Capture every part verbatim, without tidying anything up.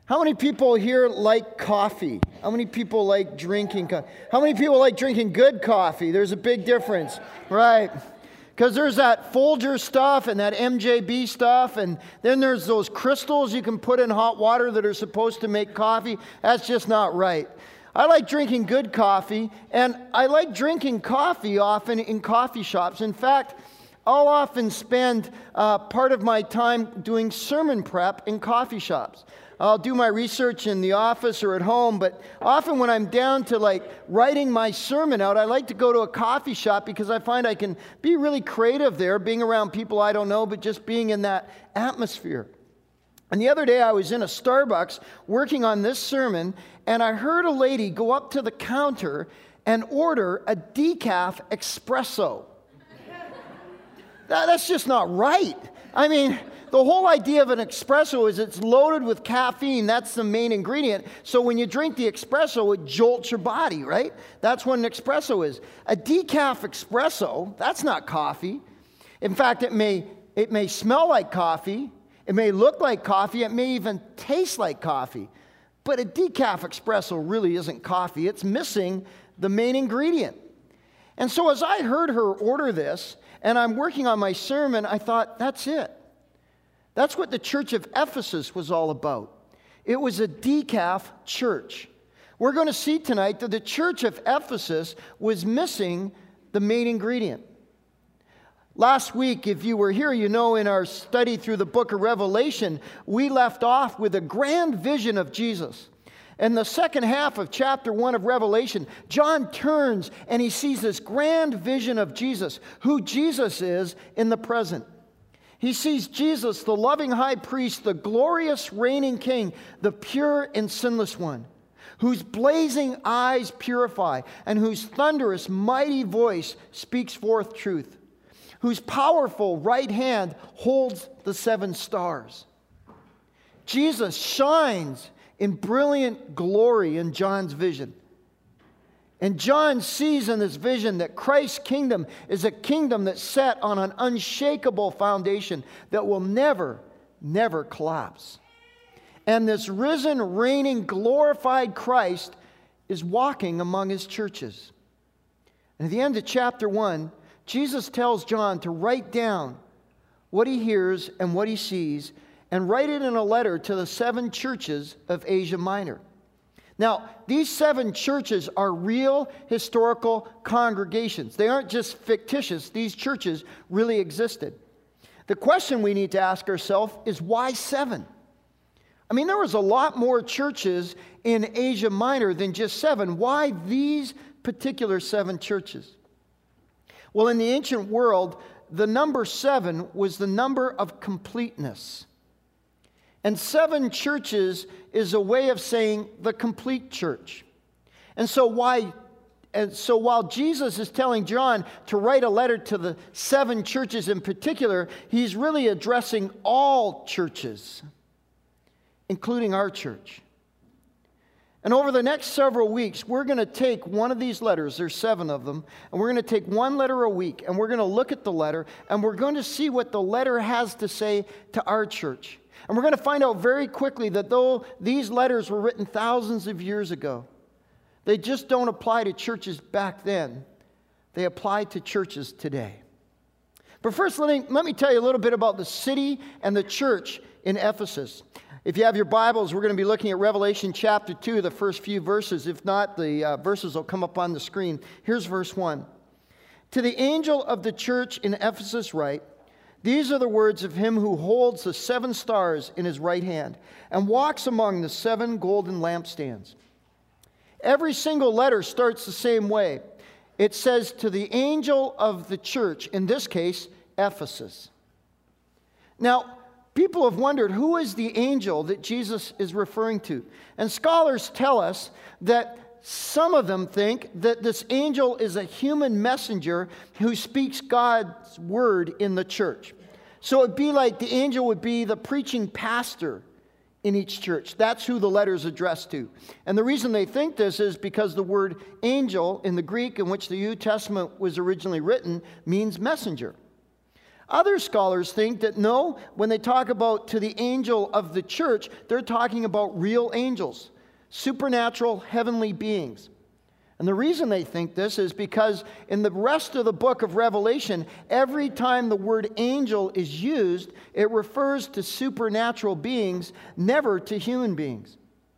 How many people here like coffee? How many people like drinking coffee? How many people like drinking good coffee? There's a big difference, right? Because there's that Folger stuff and that M J B stuff, and then there's those crystals you can put in hot water that are supposed to make coffee. That's just not right. I like drinking good coffee, and I like drinking coffee often in coffee shops. In fact, I'll often spend uh, part of my time doing sermon prep in coffee shops. I'll do my research in the office or at home, but often when I'm down to like writing my sermon out, I like to go to a coffee shop because I find I can be really creative there, being around people I don't know, but just being in that atmosphere. And the other day I was in a Starbucks working on this sermon, and I heard a lady go up to the counter and order a decaf espresso. that, that's just not right. I mean, the whole idea of an espresso is it's loaded with caffeine. That's the main ingredient. So when you drink the espresso, it jolts your body, right? That's what an espresso is. A decaf espresso, that's not coffee. In fact, it may, it may smell like coffee. It may look like coffee. It may even taste like coffee. But a decaf espresso really isn't coffee. It's missing the main ingredient. And so as I heard her order this, and I'm working on my sermon, I thought, that's it. That's what the church of Ephesus was all about. It was a decaf church. We're going to see tonight that the church of Ephesus was missing the main ingredient. Last week, if you were here, you know in our study through the book of Revelation, we left off with a grand vision of Jesus. In the second half of chapter one of Revelation, John turns and he sees this grand vision of Jesus, who Jesus is in the present. He sees Jesus, the loving high priest, the glorious reigning king, the pure and sinless one, whose blazing eyes purify and whose thunderous, mighty voice speaks forth truth, whose powerful right hand holds the seven stars. Jesus shines in brilliant glory in John's vision. And John sees in this vision that Christ's kingdom is a kingdom that's set on an unshakable foundation that will never, never collapse. And this risen, reigning, glorified Christ is walking among his churches. And at the end of chapter one, Jesus tells John to write down what he hears and what he sees and write it in a letter to the seven churches of Asia Minor. Now, these seven churches are real historical congregations. They aren't just fictitious. These churches really existed. The question we need to ask ourselves is, why seven? I mean, there was a lot more churches in Asia Minor than just seven. Why these particular seven churches? Well, in the ancient world, the number seven was the number of completeness. And seven churches is a way of saying the complete church. And so why and so while Jesus is telling John to write a letter to the seven churches in particular, he's really addressing all churches, including our church. And over the next several weeks, we're going to take one of these letters, there's seven of them, and we're going to take one letter a week, and we're going to look at the letter, and we're going to see what the letter has to say to our church. And we're going to find out very quickly that though these letters were written thousands of years ago, they just don't apply to churches back then. They apply to churches today. But first, let me, let me tell you a little bit about the city and the church in Ephesus. If you have your Bibles, we're going to be looking at Revelation chapter two, the first few verses. If not, the uh, verses will come up on the screen. Here's verse one. To the angel of the church in Ephesus write, these are the words of him who holds the seven stars in his right hand and walks among the seven golden lampstands. Every single letter starts the same way. It says to the angel of the church, in this case, Ephesus. Now, people have wondered, who is the angel that Jesus is referring to? And scholars tell us that some of them think that this angel is a human messenger who speaks God's word in the church. So it'd be like the angel would be the preaching pastor in each church. That's who the letter is addressed to. And the reason they think this is because the word angel in the Greek, in which the New Testament was originally written, means messenger. Other scholars think that no, when they talk about to the angel of the church, they're talking about real angels, supernatural heavenly beings. And the reason they think this is because in the rest of the book of Revelation, every time the word angel is used, it refers to supernatural beings, never to human beings.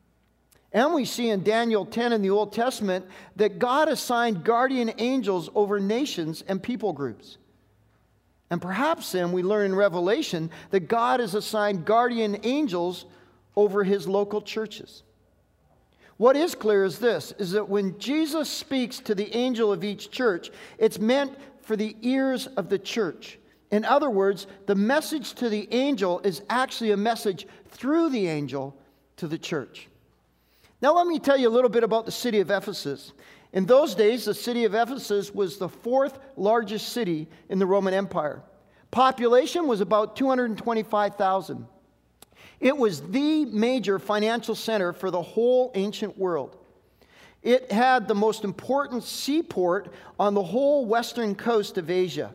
And we see in Daniel ten in the Old Testament that God assigned guardian angels over nations and people groups. And perhaps then we learn in Revelation that God has assigned guardian angels over his local churches. What is clear is this, is that when Jesus speaks to the angel of each church, it's meant for the ears of the church. In other words, the message to the angel is actually a message through the angel to the church. Now let me tell you a little bit about the city of Ephesus. In those days, the city of Ephesus was the fourth largest city in the Roman Empire. Population was about two hundred twenty-five thousand. It was the major financial center for the whole ancient world. It had the most important seaport on the whole western coast of Asia.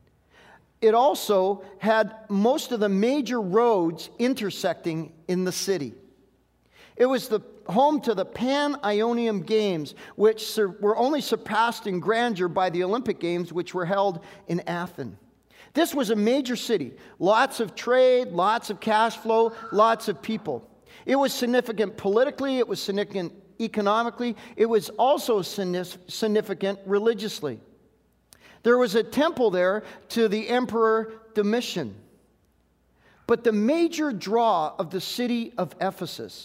It also had most of the major roads intersecting in the city. It was the home to the Pan-Ionian Games, which sur- were only surpassed in grandeur by the Olympic Games, which were held in Athens. This was a major city. Lots of trade, lots of cash flow, lots of people. It was significant politically, it was significant economically, it was also significant religiously. There was a temple there to the Emperor Domitian. But the major draw of the city of Ephesus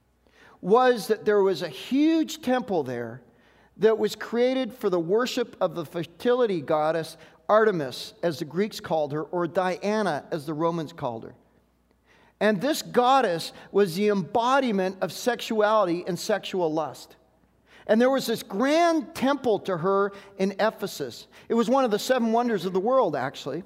was that there was a huge temple there that was created for the worship of the fertility goddess Artemis, as the Greeks called her, or Diana, as the Romans called her. And this goddess was the embodiment of sexuality and sexual lust. And there was this grand temple to her in Ephesus. It was one of the seven wonders of the world, actually.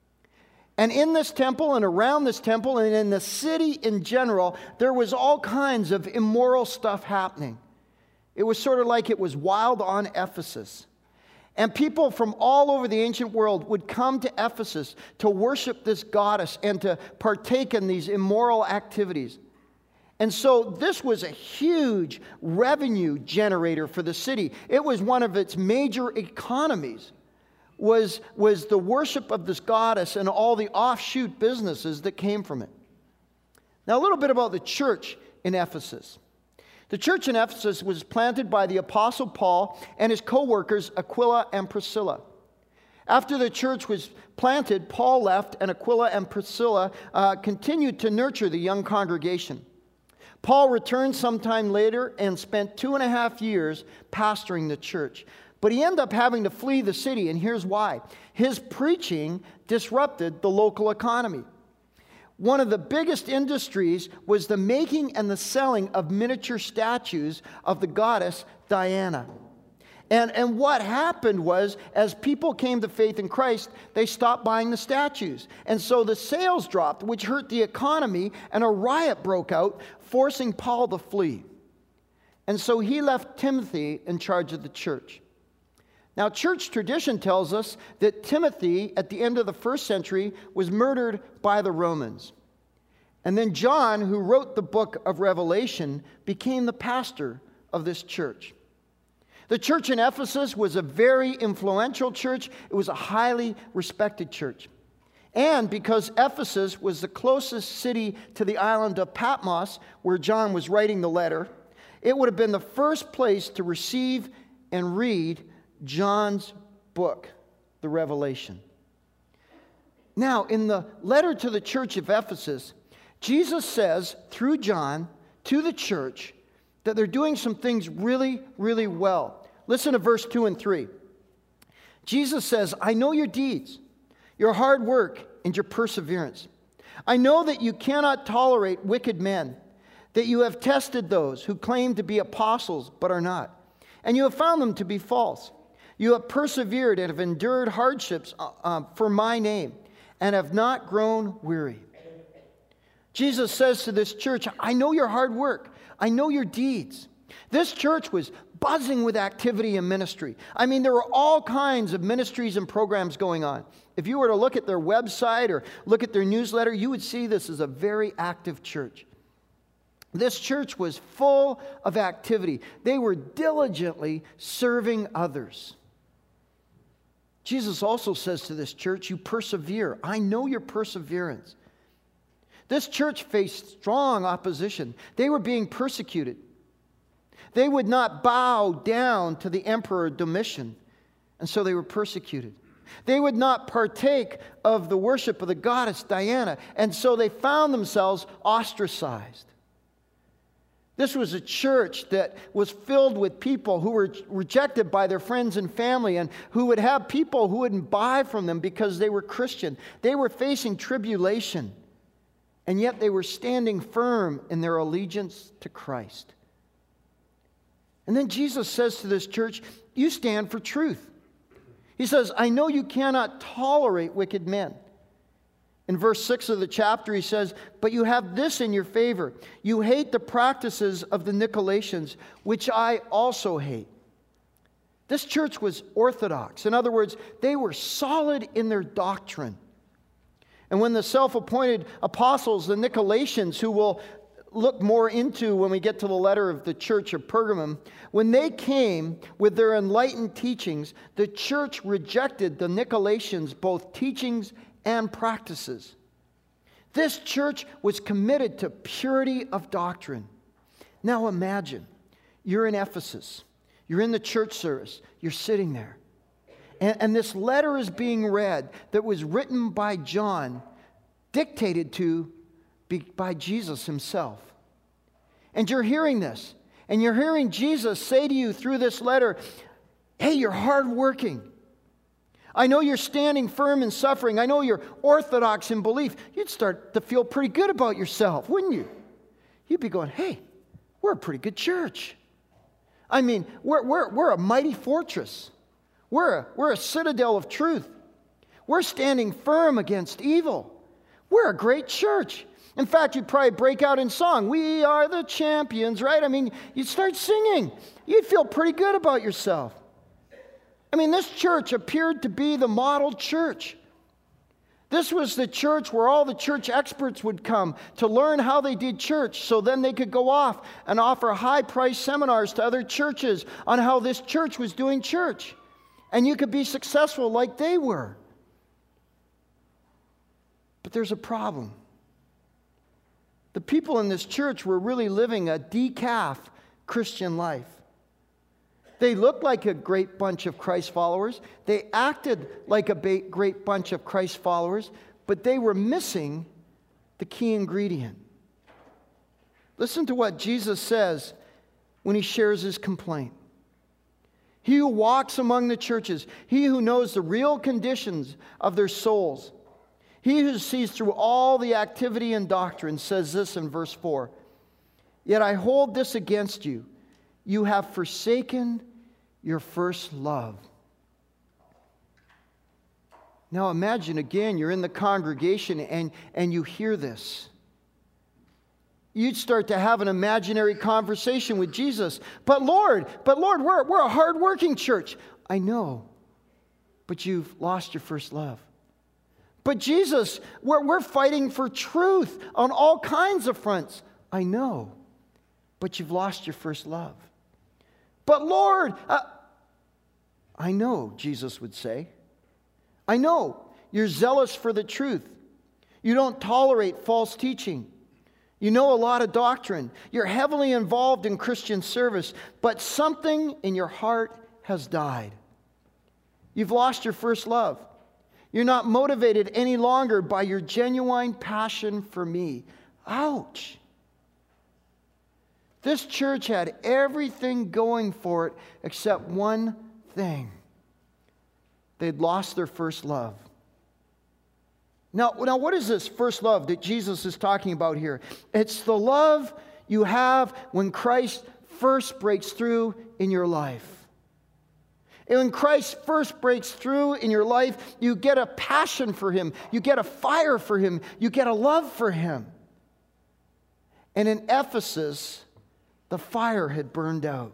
And in this temple and around this temple and in the city in general, there was all kinds of immoral stuff happening. It was sort of like it was wild on Ephesus. And people from all over the ancient world would come to Ephesus to worship this goddess and to partake in these immoral activities. And so this was a huge revenue generator for the city. It was one of its major economies, was, was the worship of this goddess and all the offshoot businesses that came from it. Now a little bit about the church in Ephesus. The church in Ephesus was planted by the Apostle Paul and his co-workers Aquila and Priscilla. After the church was planted, Paul left, and Aquila and Priscilla uh, continued to nurture the young congregation. Paul returned sometime later and spent two and a half years pastoring the church. But he ended up having to flee the city, and here's why. His preaching disrupted the local economy. One of the biggest industries was the making and the selling of miniature statues of the goddess Diana. And, and what happened was, as people came to faith in Christ, they stopped buying the statues. And so the sales dropped, which hurt the economy, and a riot broke out, forcing Paul to flee. And so he left Timothy in charge of the church. Now, church tradition tells us that Timothy, at the end of the first century, was murdered by the Romans. And then John, who wrote the book of Revelation, became the pastor of this church. The church in Ephesus was a very influential church. It was a highly respected church. And because Ephesus was the closest city to the island of Patmos, where John was writing the letter, it would have been the first place to receive and read John's book, the Revelation. Now, in the letter to the church of Ephesus, Jesus says through John to the church that they're doing some things really, really well. Listen to verse two and three. Jesus says, I know your deeds, your hard work, and your perseverance. I know that you cannot tolerate wicked men, that you have tested those who claim to be apostles but are not, and you have found them to be false. You have persevered and have endured hardships uh, for my name and have not grown weary. Jesus says to this church, I know your hard work. I know your deeds. This church was buzzing with activity and ministry. I mean, there were all kinds of ministries and programs going on. If you were to look at their website or look at their newsletter, you would see this as a very active church. This church was full of activity. They were diligently serving others. Jesus also says to this church, you persevere. I know your perseverance. This church faced strong opposition. They were being persecuted. They would not bow down to the Emperor Domitian, and so they were persecuted. They would not partake of the worship of the goddess Diana, and so they found themselves ostracized. This was a church that was filled with people who were rejected by their friends and family, and who would have people who wouldn't buy from them because they were Christian. They were facing tribulation, and yet they were standing firm in their allegiance to Christ. And then Jesus says to this church, you stand for truth. He says, I know you cannot tolerate wicked men. In verse six of the chapter, he says, but you have this in your favor. You hate the practices of the Nicolaitans, which I also hate. This church was orthodox. In other words, they were solid in their doctrine. And when the self-appointed apostles, the Nicolaitans, who will look more into when we get to the letter of the church of Pergamum, when they came with their enlightened teachings, the church rejected the Nicolaitans' both teachings and practices. This church was committed to purity of doctrine. Now imagine, you're in Ephesus, you're in the church service, you're sitting there, and, and this letter is being read that was written by John, dictated to by Jesus himself. And you're hearing this, and you're hearing Jesus say to you through this letter, hey, you're hardworking. I know you're standing firm in suffering. I know you're orthodox in belief. You'd start to feel pretty good about yourself, wouldn't you? You'd be going, hey, we're a pretty good church. I mean, we're, we're, we're a mighty fortress. We're a, we're a citadel of truth. We're standing firm against evil. We're a great church. In fact, you'd probably break out in song. We are the champions, right? I mean, you'd start singing. You'd feel pretty good about yourself. I mean, this church appeared to be the model church. This was the church where all the church experts would come to learn how they did church, so then they could go off and offer high-priced seminars to other churches on how this church was doing church. And you could be successful like they were. But there's a problem. The people in this church were really living a decaf Christian life. They looked like a great bunch of Christ followers. They acted like a ba- great bunch of Christ followers, but they were missing the key ingredient. Listen to what Jesus says when he shares his complaint. He who walks among the churches, he who knows the real conditions of their souls, he who sees through all the activity and doctrine, says this in verse four. Yet I hold this against you. You have forsaken your first love. Now imagine again, you're in the congregation and, and you hear this. You'd start to have an imaginary conversation with Jesus. But Lord, but Lord, we're, we're a hardworking church. I know, but you've lost your first love. But Jesus, we're, we're fighting for truth on all kinds of fronts. I know, but you've lost your first love. But Lord, uh, I know, Jesus would say. I know you're zealous for the truth. You don't tolerate false teaching. You know a lot of doctrine. You're heavily involved in Christian service, but something in your heart has died. You've lost your first love. You're not motivated any longer by your genuine passion for me. Ouch. This church had everything going for it except one thing. They'd lost their first love. Now, now, what is this first love that Jesus is talking about here? It's the love you have when Christ first breaks through in your life. And when Christ first breaks through in your life, you get a passion for Him. You get a fire for Him. You get a love for Him. And in Ephesus, The fire had burned out.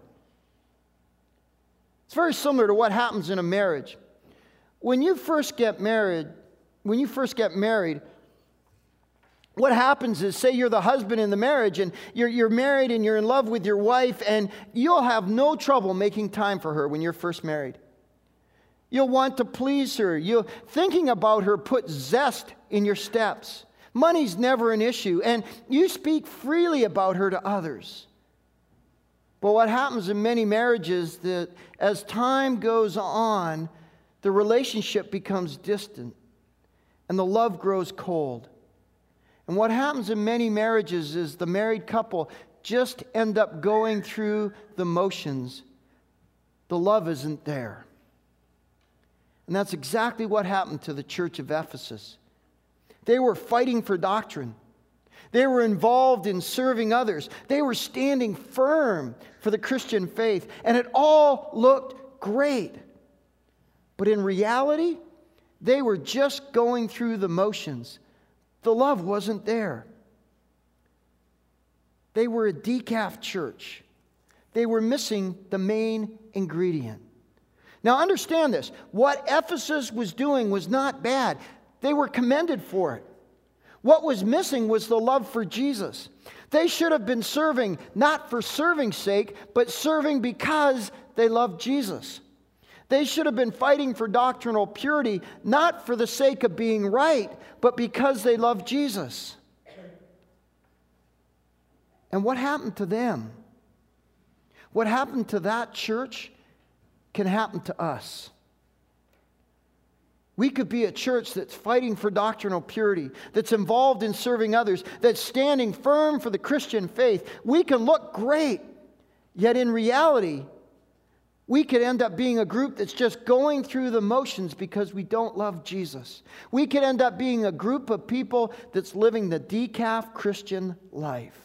It's very similar to what happens in a marriage. When you first get married, when you first get married, what happens is, say you're the husband in the marriage and you're, you're married and you're in love with your wife, and you'll have no trouble making time for her when you're first married. You'll want to please her. You'll, thinking about her put zest in your steps. Money's never an issue, and you speak freely about her to others. But what happens in many marriages, that as time goes on, the relationship becomes distant and the love grows cold. And what happens in many marriages is the married couple just end up going through the motions. The love isn't there. And that's exactly what happened to the church of Ephesus. They were fighting for doctrine. They were involved in serving others. They were standing firm for the Christian faith. And it all looked great. But in reality, they were just going through the motions. The love wasn't there. They were a decaf church. They were missing the main ingredient. Now understand this. What Ephesus was doing was not bad. They were commended for it. What was missing was the love for Jesus. They should have been serving not for serving's sake, but serving because they loved Jesus. They should have been fighting for doctrinal purity, not for the sake of being right, but because they loved Jesus. And what happened to them? What happened to that church can happen to us. We could be a church that's fighting for doctrinal purity, that's involved in serving others, that's standing firm for the Christian faith. We can look great, yet in reality, we could end up being a group that's just going through the motions because we don't love Jesus. We could end up being a group of people that's living the decaf Christian life.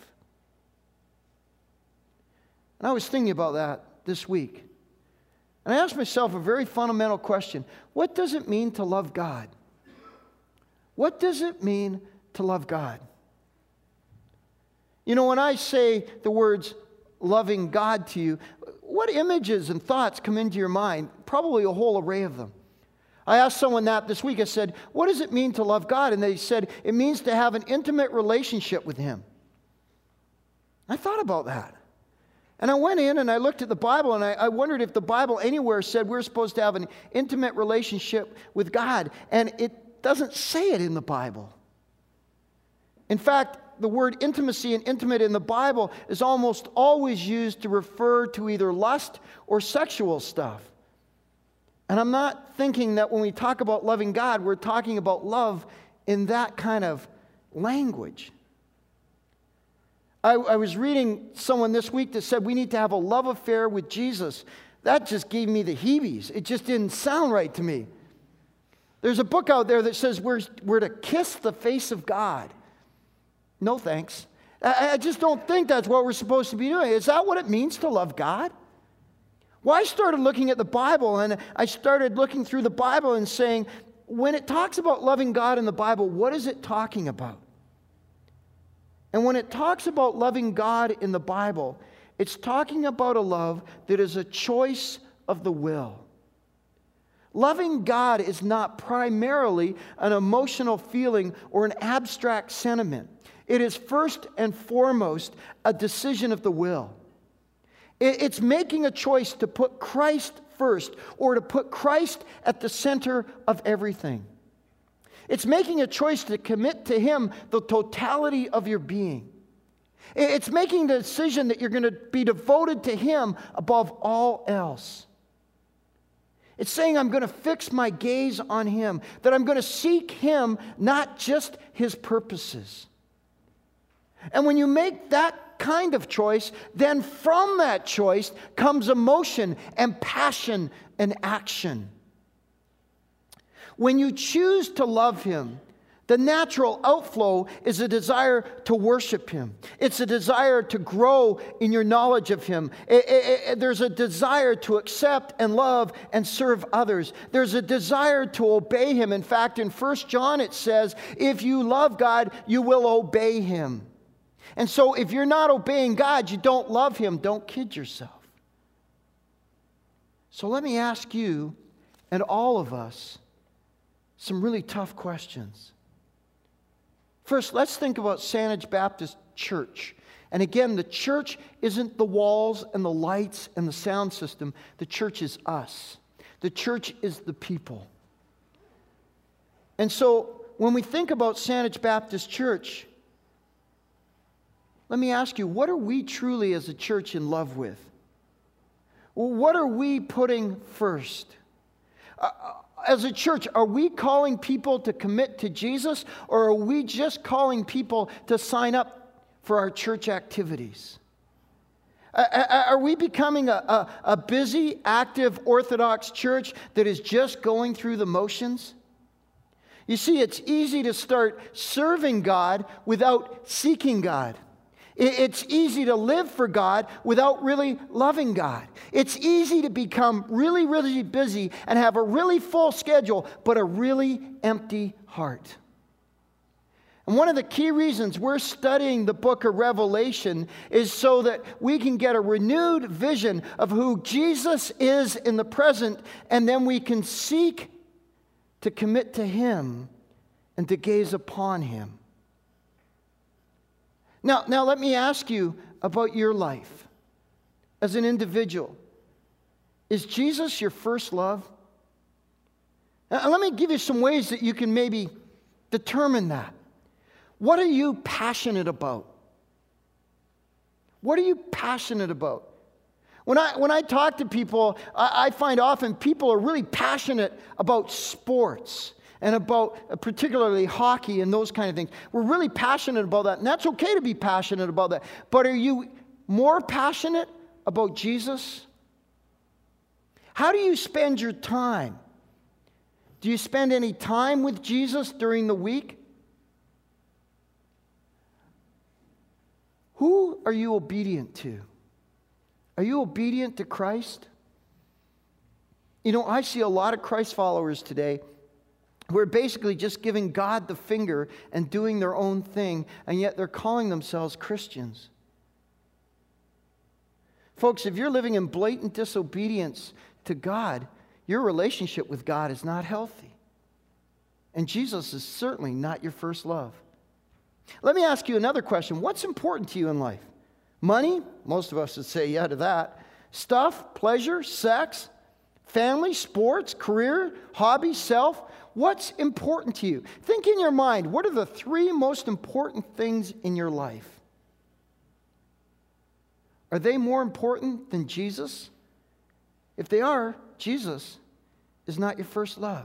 And I was thinking about that this week. And I asked myself a very fundamental question. What does it mean to love God? What does it mean to love God? You know, when I say the words loving God to you, what images and thoughts come into your mind? Probably a whole array of them. I asked someone that this week. I said, what does it mean to love God? And they said, it means to have an intimate relationship with Him. I thought about that. And I went in and I looked at the Bible, and I, I wondered if the Bible anywhere said we're supposed to have an intimate relationship with God. And it doesn't say it in the Bible. In fact, the word intimacy and intimate in the Bible is almost always used to refer to either lust or sexual stuff. And I'm not thinking that when we talk about loving God, we're talking about love in that kind of language. I, I was reading someone this week that said we need to have a love affair with Jesus. That just gave me the heebies. It just didn't sound right to me. There's a book out there that says we're, we're to kiss the face of God. No thanks. I, I just don't think that's what we're supposed to be doing. Is that what it means to love God? Well, I started looking at the Bible, and I started looking through the Bible and saying, when it talks about loving God in the Bible, what is it talking about? And when it talks about loving God in the Bible, it's talking about a love that is a choice of the will. Loving God is not primarily an emotional feeling or an abstract sentiment. It is first and foremost a decision of the will. It's making a choice to put Christ first, or to put Christ at the center of everything. It's making a choice to commit to Him the totality of your being. It's making the decision that you're going to be devoted to Him above all else. It's saying I'm going to fix my gaze on Him, that I'm going to seek Him, not just His purposes. And when you make that kind of choice, then from that choice comes emotion and passion and action. When you choose to love Him, the natural outflow is a desire to worship Him. It's a desire to grow in your knowledge of Him. It, it, it, there's a desire to accept and love and serve others. There's a desire to obey Him. In fact, in First John it says, if you love God, you will obey Him. And so if you're not obeying God, you don't love Him. Don't kid yourself. So let me ask you and all of us some really tough questions. First, let's think about Saanich Baptist Church. And again, the church isn't the walls and the lights and the sound system. The church is us. The church is the people. And so when we think about Saanich Baptist Church, let me ask you, what are we truly as a church in love with? Well, what are we putting first? Uh, as a church, are we calling people to commit to Jesus, or are we just calling people to sign up for our church activities? Uh, are we becoming a, a, a busy, active, Orthodox church that is just going through the motions? You see, it's easy to start serving God without seeking God. It's easy to live for God without really loving God. It's easy to become really, really busy and have a really full schedule, but a really empty heart. And one of the key reasons we're studying the book of Revelation is so that we can get a renewed vision of who Jesus is in the present, and then we can seek to commit to Him and to gaze upon Him. Now, now let me ask you about your life as an individual. Is Jesus your first love? Now, let me give you some ways that you can maybe determine that. What are you passionate about? What are you passionate about? When I, when I talk to people, I, I find often people are really passionate about sports and about particularly hockey and those kind of things. We're really passionate about that, and that's okay to be passionate about that. But are you more passionate about Jesus? How do you spend your time? Do you spend any time with Jesus during the week? Who are you obedient to? Are you obedient to Christ? You know, I see a lot of Christ followers today who are basically just giving God the finger and doing their own thing, and yet they're calling themselves Christians. Folks, if you're living in blatant disobedience to God, your relationship with God is not healthy. And Jesus is certainly not your first love. Let me ask you another question. What's important to you in life? Money? Most of us would say yeah to that. Stuff, pleasure, sex, family, sports, career, hobby, self. What's important to you? Think in your mind, what are the three most important things in your life? Are they more important than Jesus? If they are, Jesus is not your first love.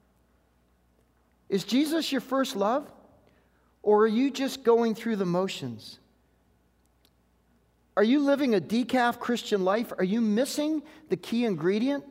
Is Jesus your first love? Or are you just going through the motions? Are you living a decaf Christian life? Are you missing the key ingredient?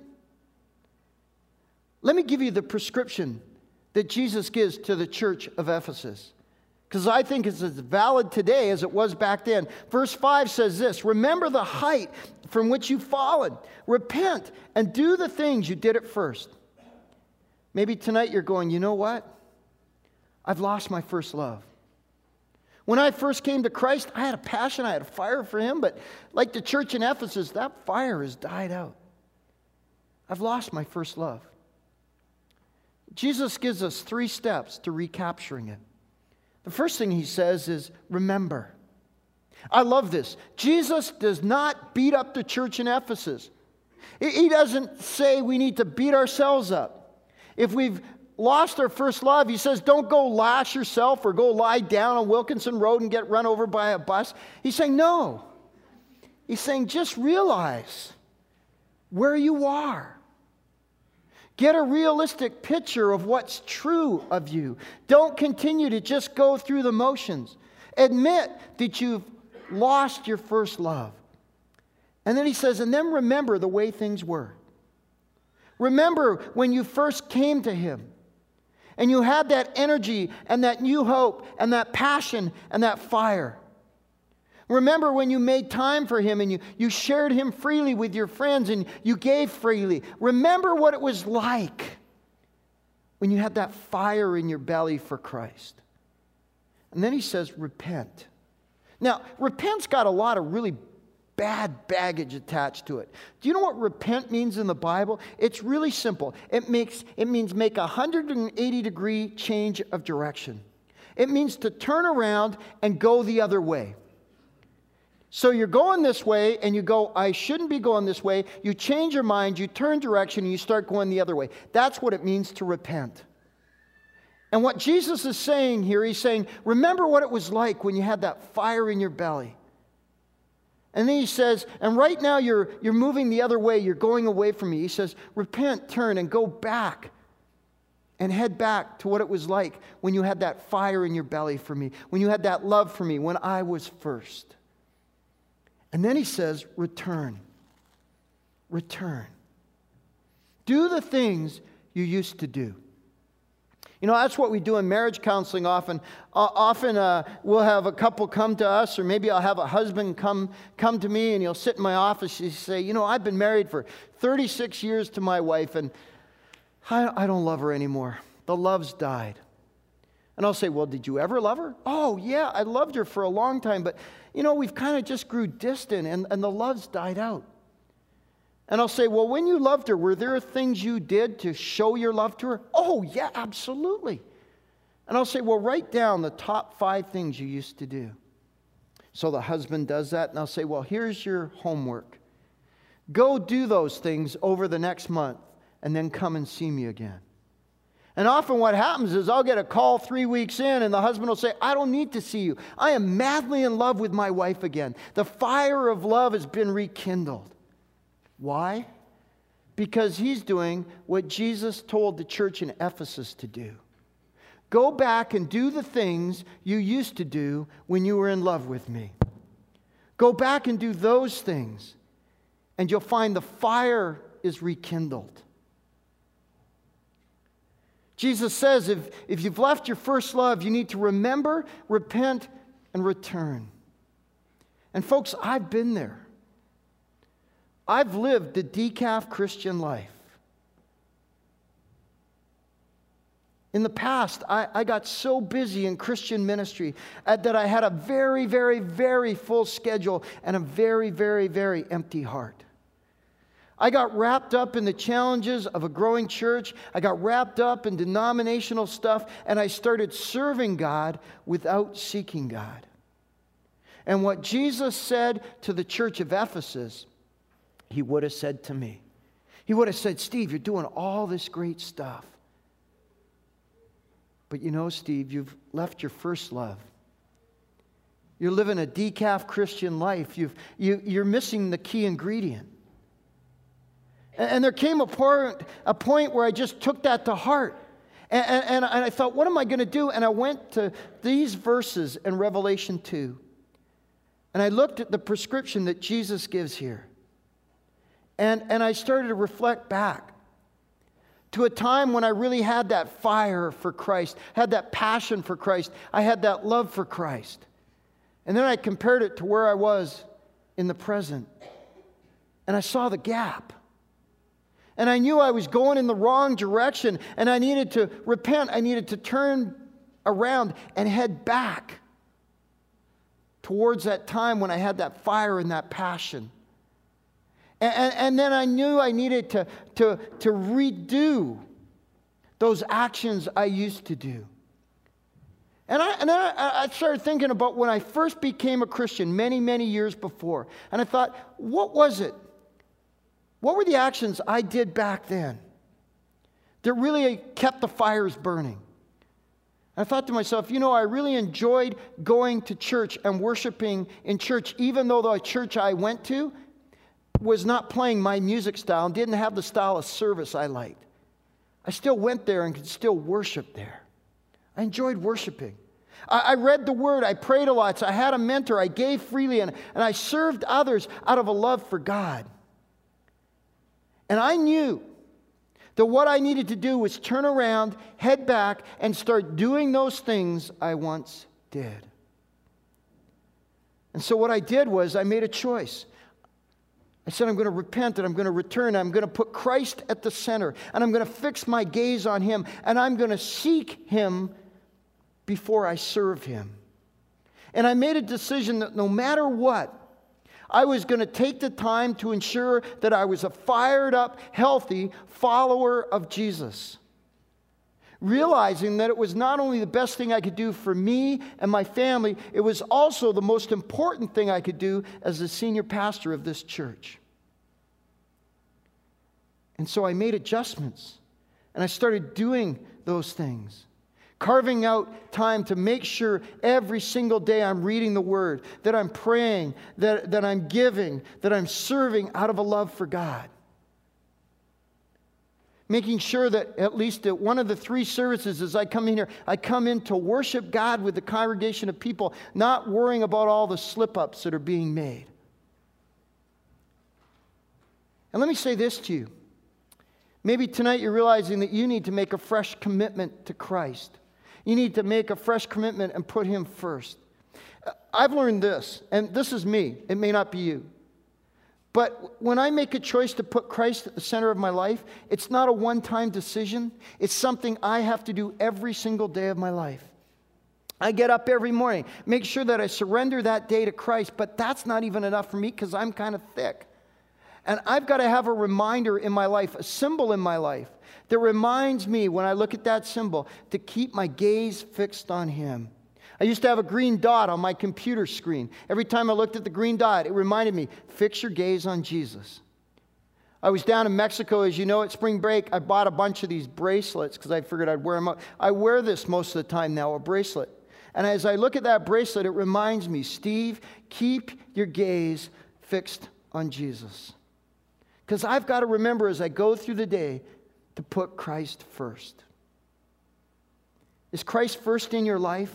Let me give you the prescription that Jesus gives to the church of Ephesus, because I think it's as valid today as it was back then. Verse five says this: remember the height from which you've fallen. Repent and do the things you did at first. Maybe tonight you're going, you know what? I've lost my first love. When I first came to Christ, I had a passion, I had a fire for Him, but like the church in Ephesus, that fire has died out. I've lost my first love. Jesus gives us three steps to recapturing it. The first thing He says is, remember. I love this. Jesus does not beat up the church in Ephesus. He doesn't say we need to beat ourselves up. If we've lost our first love, He says, don't go lash yourself or go lie down on Wilkinson Road and get run over by a bus. He's saying, no. He's saying, just realize where you are. Get a realistic picture of what's true of you. Don't continue to just go through the motions. Admit that you've lost your first love. And then He says, and then remember the way things were. Remember when you first came to Him and you had that energy and that new hope and that passion and that fire. Remember when you made time for Him and you, you shared Him freely with your friends and you gave freely. Remember what it was like when you had that fire in your belly for Christ. And then He says, repent. Now, repent's got a lot of really bad baggage attached to it. Do you know what repent means in the Bible? It's really simple. It makes it means make a one hundred eighty degree change of direction. It means to turn around and go the other way. So you're going this way and you go, I shouldn't be going this way. You change your mind, you turn direction, and you start going the other way. That's what it means to repent. And what Jesus is saying here, he's saying, remember what it was like when you had that fire in your belly. And then he says, and right now you're, you're moving the other way, you're going away from me. He says, repent, turn, and go back. And head back to what it was like when you had that fire in your belly for me, when you had that love for me, when I was first. And then he says, return. Return. Do the things you used to do. You know, that's what we do in marriage counseling often. Uh, often uh, we'll have a couple come to us, or maybe I'll have a husband come, come to me, and he'll sit in my office and say, you know, I've been married for thirty-six years to my wife, and I, I don't love her anymore. The love's died. And I'll say, well, did you ever love her? Oh, yeah, I loved her for a long time, but, you know, we've kind of just grew distant, and, and the love's died out. And I'll say, well, when you loved her, were there things you did to show your love to her? Oh, yeah, absolutely. And I'll say, well, write down the top five things you used to do. So the husband does that, and I'll say, well, here's your homework. Go do those things over the next month, and then come and see me again. And often what happens is I'll get a call three weeks in, and the husband will say, I don't need to see you. I am madly in love with my wife again. The fire of love has been rekindled. Why? Because he's doing what Jesus told the church in Ephesus to do. Go back and do the things you used to do when you were in love with me. Go back and do those things, and you'll find the fire is rekindled. Jesus says if, if you've left your first love, you need to remember, repent, and return. And folks, I've been there. I've lived the decaf Christian life. In the past, I, I got so busy in Christian ministry uh, that I had a very, very, very full schedule and a very, very, very empty heart. I got wrapped up in the challenges of a growing church. I got wrapped up in denominational stuff, and I started serving God without seeking God. And what Jesus said to the church of Ephesus, he would have said to me. He would have said, Steve, you're doing all this great stuff. But you know, Steve, you've left your first love. You're living a decaf Christian life. You've, you, you're missing the key ingredient. And, and there came a point, a point where I just took that to heart. And, and, and I thought, what am I going to do? And I went to these verses in Revelation two. And I looked at the prescription that Jesus gives here. And, and I started to reflect back to a time when I really had that fire for Christ, had that passion for Christ. I had that love for Christ. And then I compared it to where I was in the present. And I saw the gap. And I knew I was going in the wrong direction, and I needed to repent. I needed to turn around and head back towards that time when I had that fire and that passion. And, and, and then I knew I needed to, to, to redo those actions I used to do. And, I, and then I, I started thinking about when I first became a Christian many, many years before. And I thought, what was it? What were the actions I did back then that really kept the fires burning? I thought to myself, you know, I really enjoyed going to church and worshiping in church, even though the church I went to was not playing my music style and didn't have the style of service I liked. I still went there and could still worship there. I enjoyed worshiping. I, I read the Word. I prayed a lot. So I had a mentor. I gave freely, and, and I served others out of a love for God. And I knew that what I needed to do was turn around, head back, and start doing those things I once did. And so what I did was I made a choice. I said, I'm going to repent and I'm going to return. I'm going to put Christ at the center. And I'm going to fix my gaze on Him. And I'm going to seek Him before I serve Him. And I made a decision that no matter what, I was going to take the time to ensure that I was a fired up, healthy follower of Jesus. Realizing that it was not only the best thing I could do for me and my family, it was also the most important thing I could do as the senior pastor of this church. And so I made adjustments, and I started doing those things. Carving out time to make sure every single day I'm reading the Word, that I'm praying, that, that I'm giving, that I'm serving out of a love for God. Making sure that at least at one of the three services as I come in here, I come in to worship God with the congregation of people, not worrying about all the slip-ups that are being made. And let me say this to you. Maybe tonight you're realizing that you need to make a fresh commitment to Christ. You need to make a fresh commitment and put Him first. I've learned this, and this is me. It may not be you. But when I make a choice to put Christ at the center of my life, it's not a one-time decision. It's something I have to do every single day of my life. I get up every morning, make sure that I surrender that day to Christ, but that's not even enough for me because I'm kind of thick. And I've got to have a reminder in my life, a symbol in my life, that reminds me when I look at that symbol to keep my gaze fixed on Him. I used to have a green dot on my computer screen. Every time I looked at the green dot, it reminded me, fix your gaze on Jesus. I was down in Mexico, as you know, at spring break. I bought a bunch of these bracelets because I figured I'd wear them out. I wear this most of the time now, a bracelet. And as I look at that bracelet, it reminds me, Steve, keep your gaze fixed on Jesus. Because I've got to remember as I go through the day to put Christ first. Is Christ first in your life?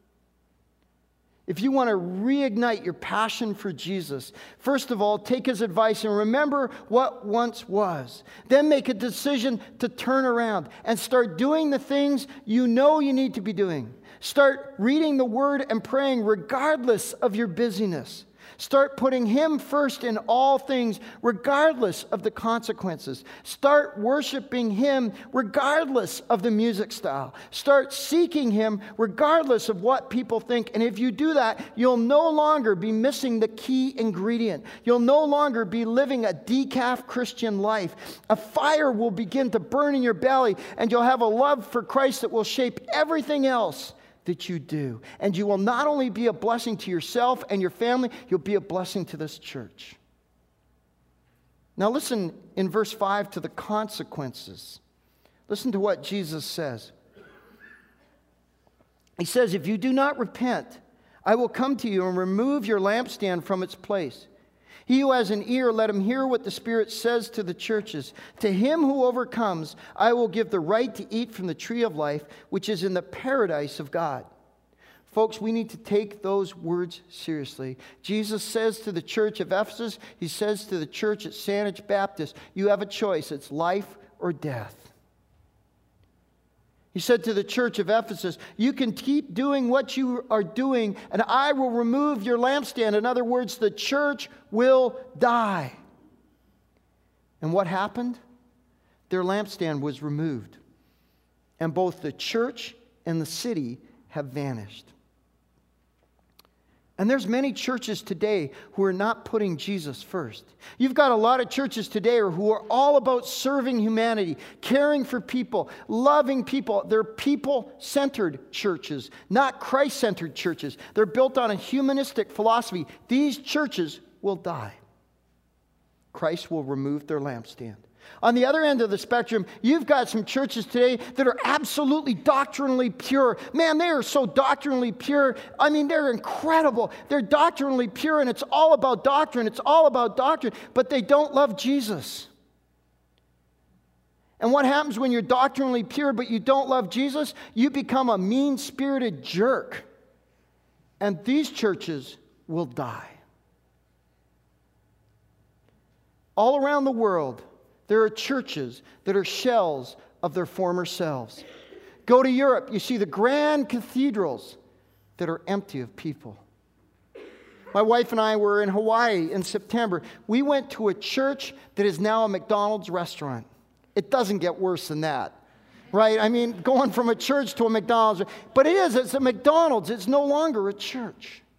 If you want to reignite your passion for Jesus, first of all, take His advice and remember what once was. Then make a decision to turn around and start doing the things you know you need to be doing. Start reading the Word and praying regardless of your busyness. Start putting Him first in all things, regardless of the consequences. Start worshiping Him regardless of the music style. Start seeking Him regardless of what people think. And if you do that, you'll no longer be missing the key ingredient. You'll no longer be living a decaf Christian life. A fire will begin to burn in your belly, and you'll have a love for Christ that will shape everything else that you do. And you will not only be a blessing to yourself and your family, you'll be a blessing to this church. Now listen in verse five to the consequences. Listen to what Jesus says. He says, if you do not repent, I will come to you and remove your lampstand from its place. He who has an ear, let him hear what the Spirit says to the churches. To him who overcomes, I will give the right to eat from the tree of life, which is in the paradise of God. Folks, we need to take those words seriously. Jesus says to the church of Ephesus, He says to the church at Saanich Baptist, you have a choice. It's life or death. He said to the church of Ephesus, you can keep doing what you are doing, and I will remove your lampstand. In other words, the church will die. And what happened? Their lampstand was removed. And both the church and the city have vanished. And there's many churches today who are not putting Jesus first. You've got a lot of churches today who are all about serving humanity, caring for people, loving people. They're people-centered churches, not Christ-centered churches. They're built on a humanistic philosophy. These churches will die. Christ will remove their lampstand. On the other end of the spectrum, you've got some churches today that are absolutely doctrinally pure. Man, they are so doctrinally pure. I mean, they're incredible. They're doctrinally pure, and it's all about doctrine. It's all about doctrine, but they don't love Jesus. And what happens when you're doctrinally pure, but you don't love Jesus? You become a mean-spirited jerk. And these churches will die. All around the world, there are churches that are shells of their former selves. Go to Europe, you see the grand cathedrals that are empty of people. My wife and I were in Hawaii in September. We went to a church that is now a McDonald's restaurant. It doesn't get worse than that, right? I mean, going from a church to a McDonald's. But it is, it's a McDonald's. It's no longer a church.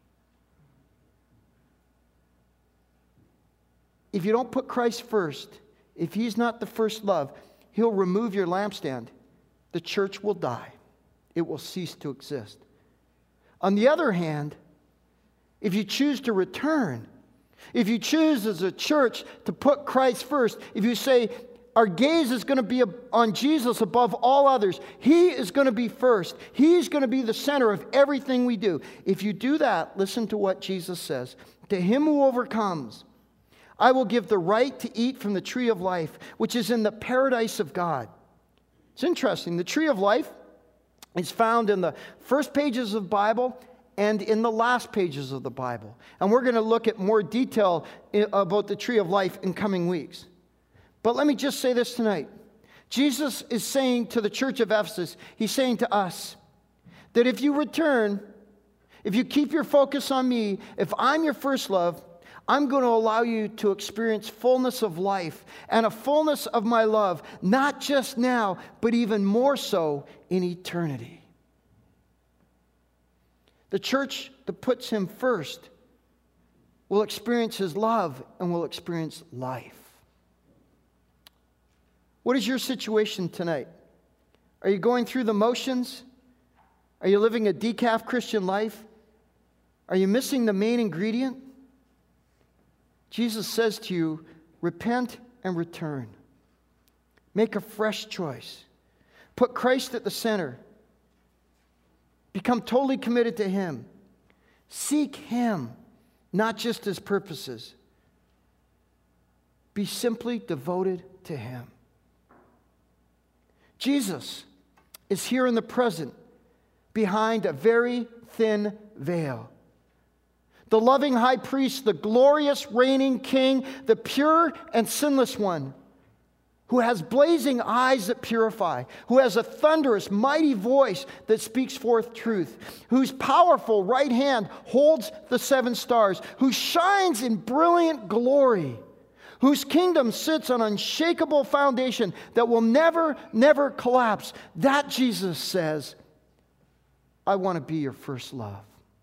if you don't put Christ first, if he's not the first love, he'll remove your lampstand. The church will die. It will cease to exist. On the other hand, if you choose to return, if you choose as a church to put Christ first, if you say, our gaze is going to be on Jesus above all others, he is going to be first. He's going to be the center of everything we do. If you do that, listen to what Jesus says. To him who overcomes, I will give the right to eat from the tree of life, which is in the paradise of God. It's interesting. The tree of life is found in the first pages of the Bible and in the last pages of the Bible. And we're going to look at more detail about the tree of life in coming weeks. But let me just say this tonight. Jesus is saying to the church of Ephesus, he's saying to us, that if you return, if you keep your focus on me, if I'm your first love, I'm going to allow you to experience fullness of life and a fullness of my love, not just now, but even more so in eternity. The church that puts him first will experience his love and will experience life. What is your situation tonight? Are you going through the motions? Are you living a decaf Christian life? Are you missing the main ingredient? Jesus says to you, repent and return. Make a fresh choice. Put Christ at the center. Become totally committed to him. Seek him, not just his purposes. Be simply devoted to him. Jesus is here in the present, behind a very thin veil. The loving high priest, the glorious reigning king, the pure and sinless one, who has blazing eyes that purify, who has a thunderous, mighty voice that speaks forth truth, whose powerful right hand holds the seven stars, who shines in brilliant glory, whose kingdom sits on unshakable foundation that will never, never collapse. That, Jesus says, I want to be your first love.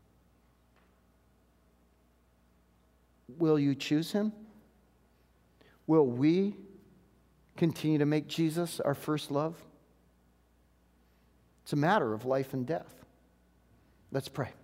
Will you choose him? Will we continue to make Jesus our first love? It's a matter of life and death. Let's pray.